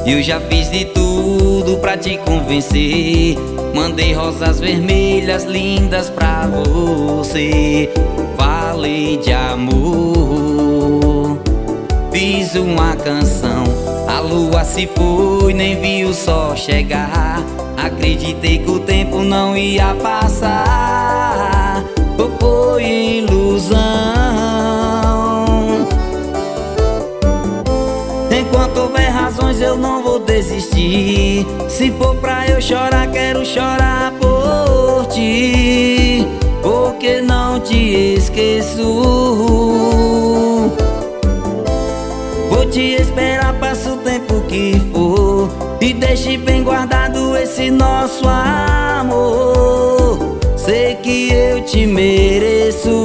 Eu já fiz de tudo pra te convencer. Mandei rosas vermelhas lindas pra você. Falei de amor, fiz uma canção. A lua se foi, nem vi o sol chegar. Acreditei que o tempo não ia passar. Foi ilusão. Enquanto houver razões eu não vou desistir. Se for pra eu chorar, quero chorar por ti, porque não te esqueço. Vou te esperar, passa o tempo que for, e deixe bem guardado esse nosso amor. Sei que eu te mereço.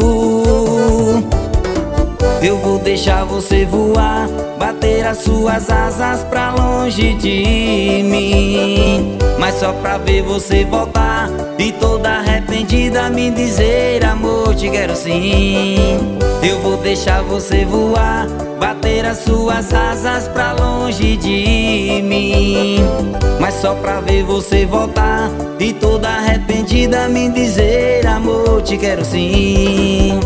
Eu vou deixar você voar, bater as suas asas pra longe de mim, mas só pra ver você voltar e toda arrependida me dizer: amor, te quero sim. Eu vou deixar você voar, bater as suas asas pra longe de mim, mas só pra ver você voltar e toda arrependida me dizer: amor, te quero sim.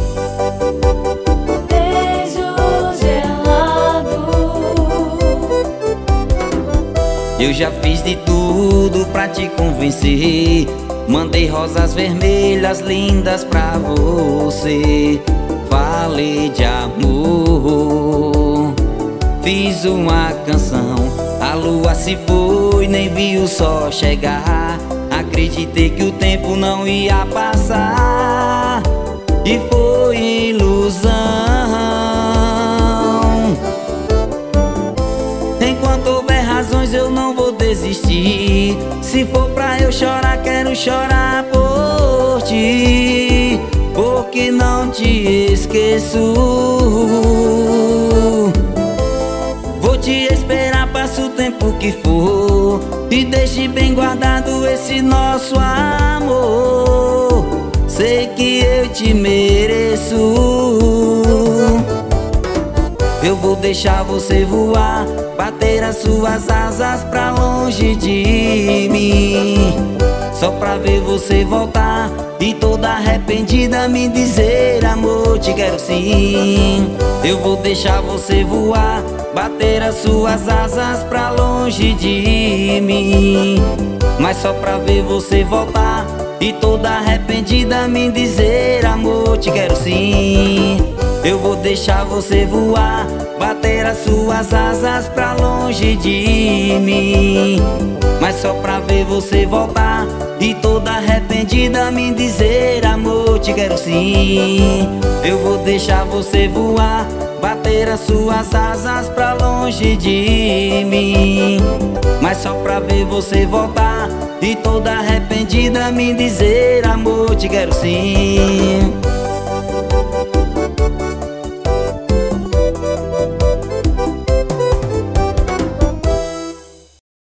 Eu já fiz de tudo pra te convencer. Mandei rosas vermelhas lindas pra você. Falei de amor, fiz uma canção. A lua se foi, nem vi o sol chegar. Acreditei que o tempo não ia passar, e foi ilusão. Enquanto houver razões eu não vou desistir. Se for pra eu chorar, quero chorar por ti, porque não te esqueço. Vou te esperar, passa o tempo que for, e deixe bem guardado esse nosso amor. Sei que eu te mereço. Eu vou deixar você voar, bater as suas asas pra longe de mim, só pra ver você voltar e toda arrependida me dizer: amor, te quero sim. Eu vou deixar você voar, bater as suas asas pra longe de mim, mas só pra ver você voltar e toda arrependida me dizer: amor, te quero sim. Eu vou deixar você voar, bater as suas asas pra longe de mim, mas só pra ver você voltar e toda arrependida me dizer: amor, te quero sim. Eu vou deixar você voar, bater as suas asas pra longe de mim, mas só pra ver você voltar e toda arrependida me dizer: amor, te quero sim.